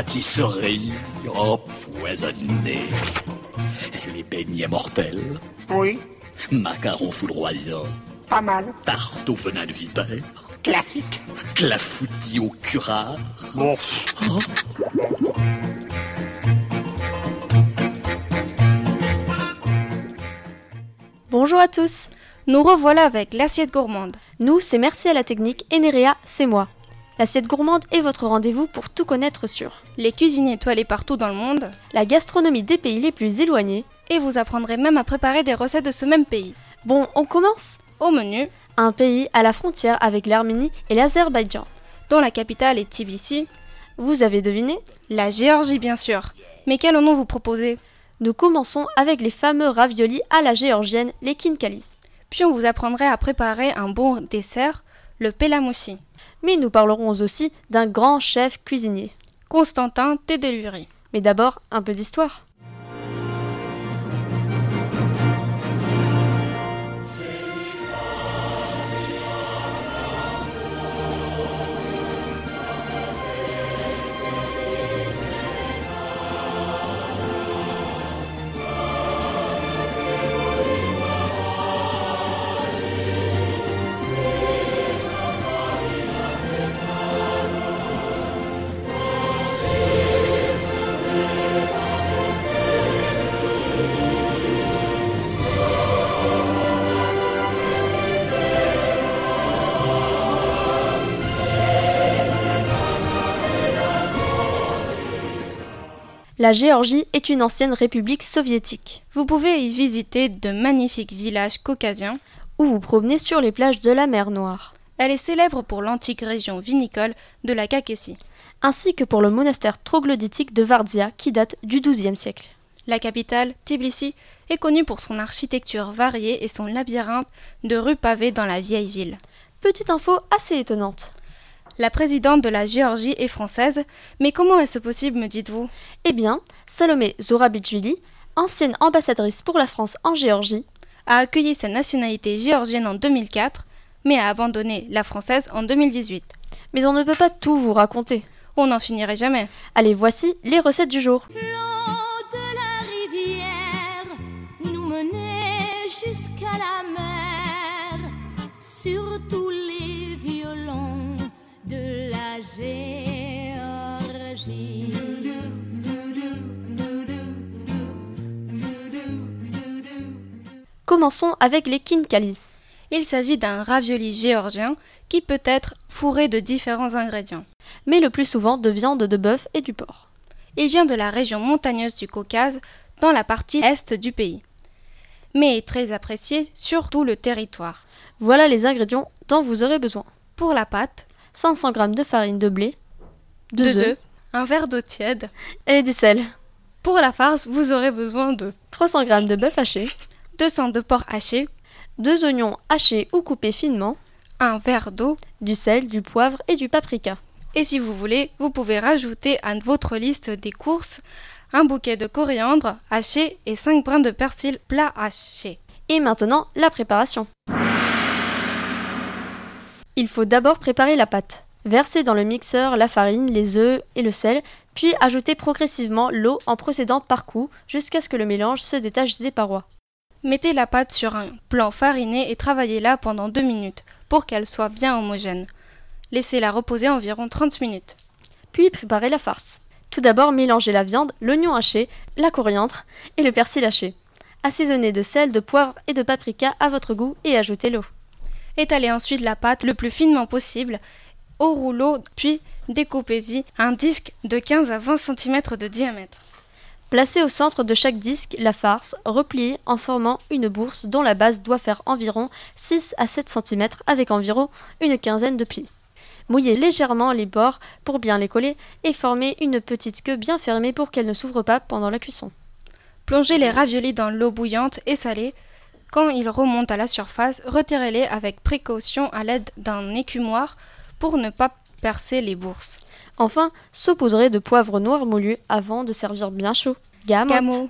pâtisseries empoisonnées. Les beignets mortels. Oui, Macarons foudroyants. pas mal. Tarte au venin de vipère. Classique. Clafoutis au curare. Bon. Bonjour à tous. Nous revoilà avec l'assiette gourmande. Nous, c'est Merci à la technique et Nerea, c'est moi. L'assiette gourmande est votre rendez-vous pour tout connaître sur Les cuisines étoilées partout dans le monde. la gastronomie des pays les plus éloignés. Et vous apprendrez même à préparer des recettes de ce même pays. Bon, on commence. Au menu, Un pays à la frontière avec l'Arménie et l'Azerbaïdjan. dont la capitale est Tbilissi. Vous avez deviné? La Géorgie bien sûr. Mais quel nom vous proposez? Nous commençons avec les fameux raviolis à la géorgienne, les kinkalis. Puis on vous apprendrait à préparer un bon dessert, le pelamoussi. Mais nous parlerons aussi d'un grand chef cuisinier. Constantin Tedeluri. Mais d'abord, un peu d'histoire. La Géorgie est une ancienne république soviétique, Vous pouvez y visiter de magnifiques villages caucasiens. où vous promenez sur les plages de la mer Noire, Elle est célèbre pour l'antique région vinicole de la Caucasie. ainsi que pour le monastère troglodytique de Vardia qui date du XIIe siècle. La capitale, Tbilissi, est connue pour son architecture variée et son labyrinthe de rues pavées dans la vieille ville. Petite info assez étonnante. La présidente de la Géorgie est française, mais comment est-ce possible, me dites-vous? Eh bien, Salomé Zourabichvili, ancienne ambassadrice pour la France en Géorgie, A accueilli sa nationalité géorgienne en 2004, mais a abandonné la française en 2018. mais on ne peut pas tout vous raconter. On n'en finirait jamais. Allez, voici les recettes du jour. L'eau de la rivière nous menait jusqu'à la mer, sur tous les violons de la Géorgie. Commençons avec les kinkalis. Il s'agit d'un ravioli géorgien qui peut être fourré de différents ingrédients. Mais le plus souvent de viande de bœuf et du porc. Il vient de la région montagneuse du Caucase, dans la partie est du pays, mais est très apprécié sur tout le territoire. Voilà les ingrédients dont vous aurez besoin. Pour la pâte, 500 g de farine de blé, 2 2 œufs œufs, un verre d'eau tiède. et du sel. Pour la farce, vous aurez besoin de 300 g de bœuf haché, 200 de porc haché, 2 oignons hachés ou coupés finement, un verre d'eau, du sel, du poivre et du paprika. et si vous voulez, vous pouvez rajouter à votre liste des courses un bouquet de coriandre haché et 5 brins de persil plat haché. Et maintenant, la préparation. Il faut d'abord préparer la pâte. Verser dans le mixeur la farine, les œufs et le sel, puis ajouter progressivement l'eau en procédant par coups jusqu'à ce que le mélange se détache des parois. Mettez la pâte sur un plan fariné et travaillez-la pendant 2 minutes pour qu'elle soit bien homogène. Laissez-la reposer environ 30 minutes. Puis préparez la farce. Tout d'abord, mélangez la viande, l'oignon haché, la coriandre et le persil haché. Assaisonnez de sel, de poivre et de paprika à votre goût et ajoutez l'eau. Étalez ensuite la pâte le plus finement possible au rouleau, puis découpez-y un disque de 15 à 20 cm de diamètre. Placez au centre de chaque disque la farce, repliée en formant une bourse dont la base doit faire environ 6 à 7 cm avec environ une quinzaine de plis. Mouillez légèrement les bords pour bien les coller et formez une petite queue bien fermée pour qu'elle ne s'ouvre pas pendant la cuisson. Plongez les raviolis dans l'eau bouillante et salée. Quand ils remontent à la surface, retirez-les avec précaution à l'aide d'un écumoire pour ne pas percer les bourses. Enfin, saupoudrez de poivre noir moulu avant de servir bien chaud. Gamot.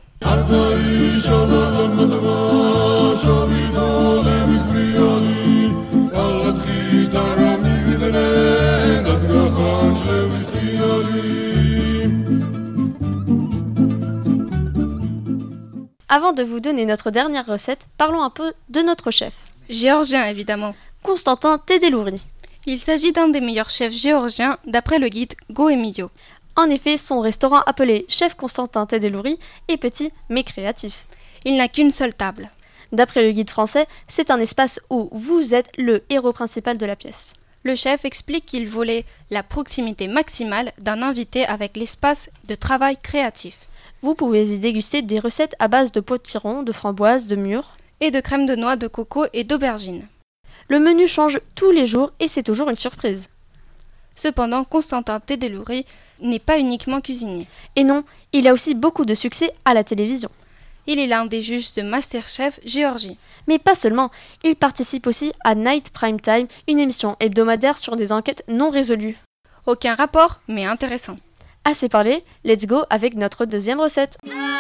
Avant de vous donner notre dernière recette, parlons un peu de notre chef. Géorgien évidemment. Constantin Tedelouri. Il s'agit d'un des meilleurs chefs géorgiens d'après le guide Go Emilio. En effet, son restaurant appelé Chef Constantin Tedelouri est petit mais créatif. Il n'a qu'une seule table. D'après le guide français, c'est un espace où vous êtes le héros principal de la pièce. Le chef explique qu'il voulait la proximité maximale d'un invité avec l'espace de travail créatif. Vous pouvez y déguster des recettes à base de potirons, de framboises, de mûres et de crème de noix, de coco et d'aubergine. Le menu change tous les jours et c'est toujours une surprise. Cependant, Constantin Tedelouri n'est pas uniquement cuisinier. Et non, il a aussi beaucoup de succès à la télévision. Il est l'un des juges de MasterChef Géorgie. Mais pas seulement, il participe aussi à Night Prime Time, une émission hebdomadaire sur des enquêtes non résolues. Aucun rapport, mais intéressant. Assez parlé, let's go avec notre deuxième recette.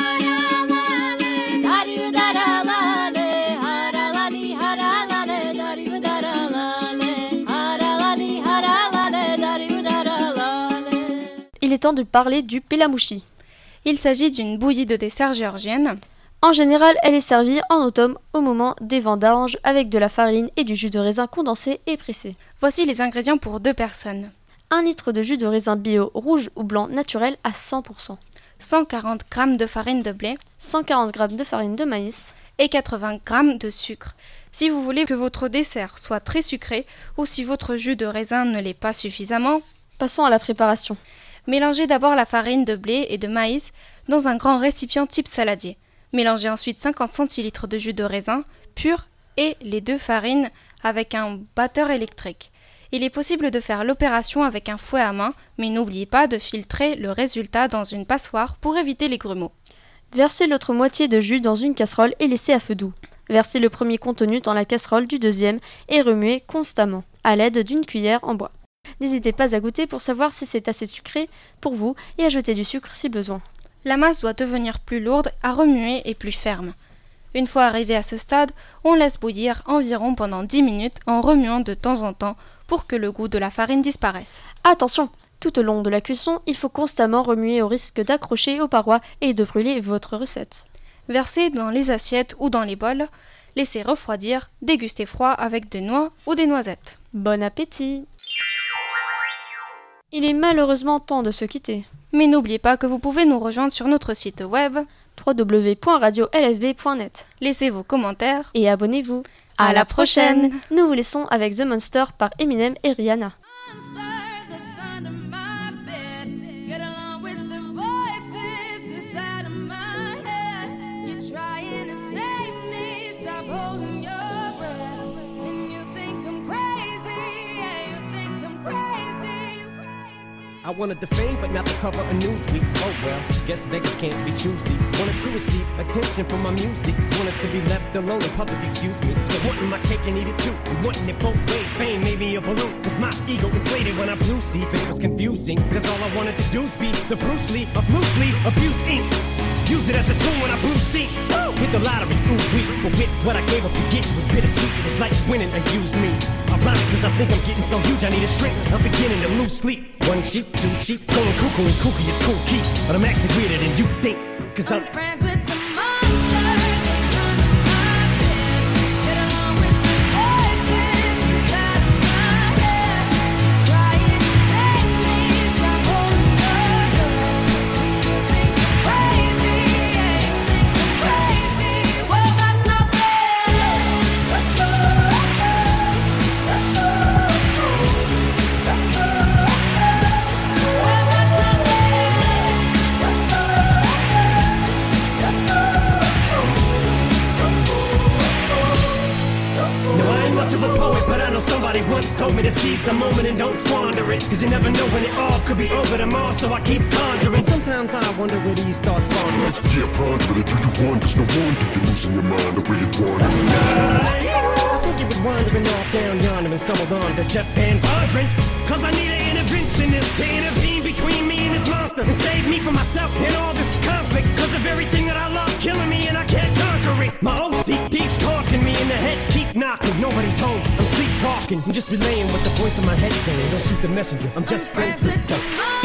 Il est temps de parler du pelamouchi. Il s'agit d'une bouillie de dessert géorgienne. En général, elle est servie en automne au moment des vendanges avec de la farine et du jus de raisin condensé et pressé. Voici les ingrédients pour 2 personnes. 1 litre de jus de raisin bio rouge ou blanc naturel à 100%. 140 g de farine de blé. 140 g de farine de maïs. Et 80 g de sucre. Si vous voulez que votre dessert soit très sucré ou si votre jus de raisin ne l'est pas suffisamment, passons à la préparation. Mélangez d'abord la farine de blé et de maïs dans un grand récipient type saladier. Mélangez ensuite 50 centilitres de jus de raisin pur et les 2 farines avec un batteur électrique. Il est possible de faire l'opération avec un fouet à main, mais n'oubliez pas de filtrer le résultat dans une passoire pour éviter les grumeaux. Versez l'autre moitié de jus dans une casserole et laissez à feu doux. Versez le premier contenu dans la casserole du deuxième et remuez constamment, à l'aide d'une cuillère en bois. N'hésitez pas à goûter pour savoir si c'est assez sucré pour vous et ajouter du sucre si besoin. La masse doit devenir plus lourde à remuer et plus ferme. Une fois arrivé à ce stade, on laisse bouillir environ pendant 10 minutes en remuant de temps en temps pour que le goût de la farine disparaisse. Attention, tout au long de la cuisson, il faut constamment remuer au risque d'accrocher aux parois et de brûler votre recette. Versez dans les assiettes ou dans les bols, laissez refroidir, dégustez froid avec des noix ou des noisettes. Bon appétit! Il est malheureusement temps de se quitter. Mais n'oubliez pas que vous pouvez nous rejoindre sur notre site web www.radiolfb.net. Laissez vos commentaires et abonnez-vous. À la prochaine. Nous vous laissons avec The Monster par Eminem et Rihanna. I wanted the fame, but not the cover of Newsweek. Oh well, guess beggars can't be choosy. Wanted to receive attention from my music. Wanted to be left alone in public, excuse me. But wanting my cake and eat it too. And wanting it both ways. Fame made me a balloon. Cause my ego inflated when I flew see. But it was confusing. Cause all I wanted to do was be the Bruce Lee of loosely abused ink. Use it as a tool when I blew steam. Hit the lottery, ooh wee. But with what I gave up to get was bittersweet. It was like winning a used me. Ironic, cause I think I'm getting so huge I need a shrink. I'm beginning to lose sleep. 1 sheep, 2 sheep, going cuckoo and kooky is cool key. But I'm actually weirder than you think. Cause I'm friends with the monster that's under my bed. Get along with the voices inside of my head. Trying to save me, stop holding your breath. You think I'm crazy, yeah, you think I'm crazy. Well, that's not fair. much of a poet, but I know somebody once told me to seize the moment and don't squander it. Cause you never know when it all could be over tomorrow, so I keep conjuring. Sometimes I wonder where these thoughts spawn from. Yeah, ponder it, do you want? There's no wonder you're losing your mind the way it wanders. I think you were wandering off down yonder and stumbled on to Jeff Van Vondren. Cause I need an interventionist to intervene between me and this monster and save me from myself and all this conflict. Cause of everything that I love killing me and I can't conquer it. My OCD's talking me in the head, keep knocking. Nobody's home, I'm sleepwalking. I'm just relaying what the voice in my head saying. Don't shoot the messenger, I'm just friends with the